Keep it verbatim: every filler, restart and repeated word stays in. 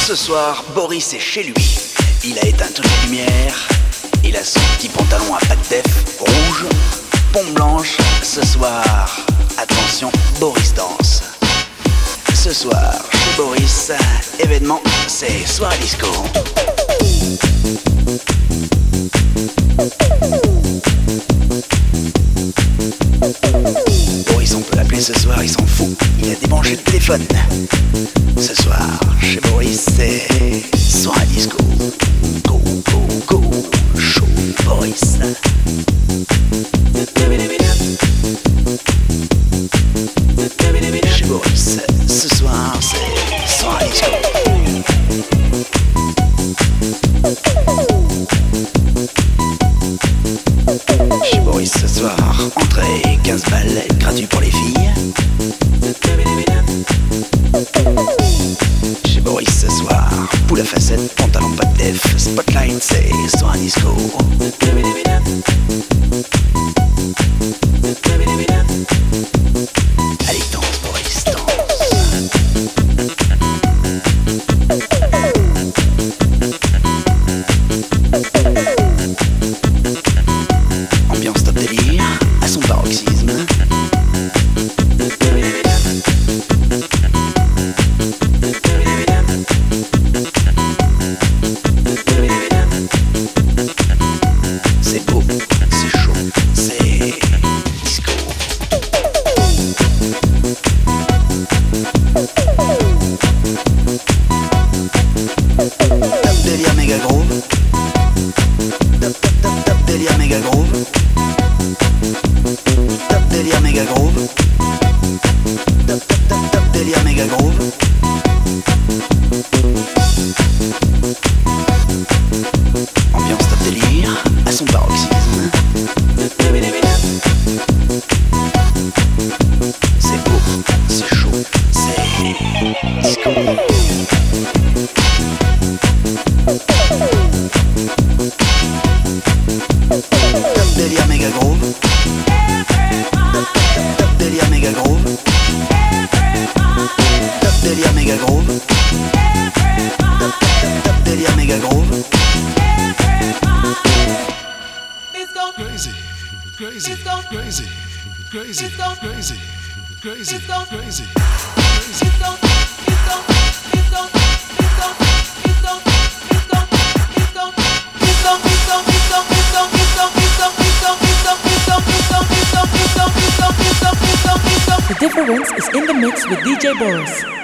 Ce soir, Boris est chez lui. Il a éteint toutes les lumières. Il a son petit pantalon à pattes def rouge, pompe blanche. Ce soir, attention, Boris danse. Ce soir, chez Boris, événement, c'est soirée disco. Boris, on peut l'appeler ce soir, il s'en fout. Il a débranché le téléphone. Ce soir, chez Boris, c'est soirée disco. Go, go, go, show Boris. Chez Boris, ce soir, c'est soirée disco. Chez Boris ce soir, entrée quinze balles, gratuit pour les filles. Chez Boris ce soir, poule à facettes, pantalon pas de def, spotlight, c'est soir disco. Allez, danse Boris, danse. Ambiance top délire, à son paroxysme. C'est beau, c'est chaud, c'est disco. Top délire méga groove. Top top top top délire méga groove. Top délire méga groove. Top top top top délire méga groove. Ambiance top délire, à son paroxysme. C'est beau, c'est chaud, c'est disco. Top délire méga groove. Top top top top délire méga groove. Top délire méga groove. Top top top top délire méga groove. Crazy, crazy, crazy, crazy, crazy, crazy, crazy, The difference is in the mix with D J Boris.